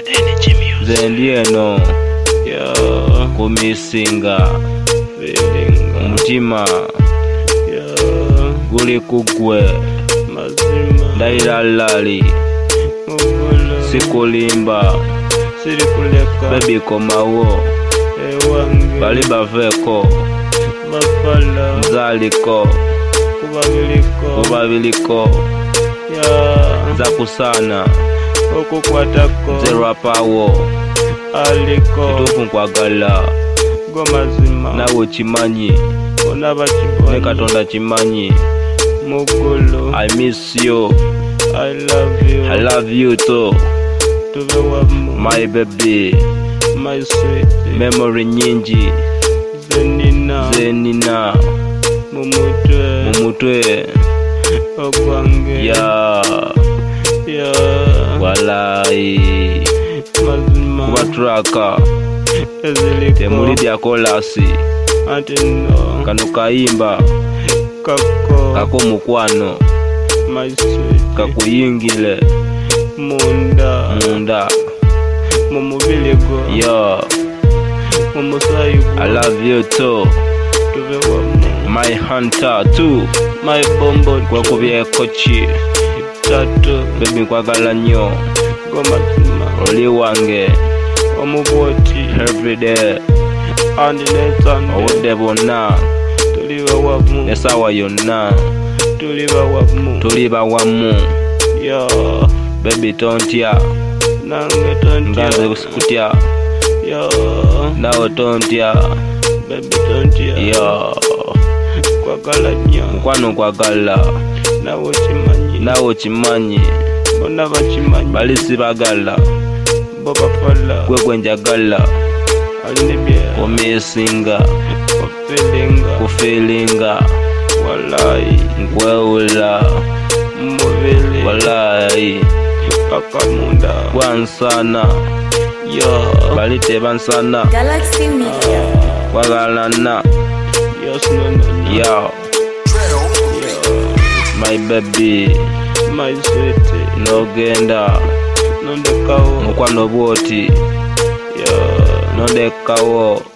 Zendieno kumisinga umutima guli kugwe ndailalali sikulimba baby komawo bali baveko zaliko kubabiliko zakusana okukwatako zerwapawo aliko kitufu nkwagala gomazima nawe kimanyi onabakibone ne Katonda kimanyi mugulu I miss you, I love you too, tube wamu my baby. my sweet Memory nyingi zenina mumutwe ogwange walai mazima kubatraka eziliko temuli bya kolasi ati no kano kayimba kako mukwano my sweet kakuyingile munda mumubili gwo mumusayi gwo I love you too, tube wamu my hunter too, my bombo kwekubyeko ki tatu baby nkwagala nnyo gomazima oli wange omubwoti everyday and nesande obudde bwonna tuliba wamu esawa yonna tuliba wamu baby tontya nange tontya nganze sikutya nawe tontya baby tontya kwagala nnyo mukwano nkwagala nawe kimanyi bonna bakimanyi bali sibagala bo bafala gwe gwenjagala alina bye kumisinga kufilinga wallahi nkwewula mubili wallahi paka munda gwansana bali tebansana Galaxy Media. wagalana my baby my sweet nogenda nondekawo mukwano bwoti nondekawo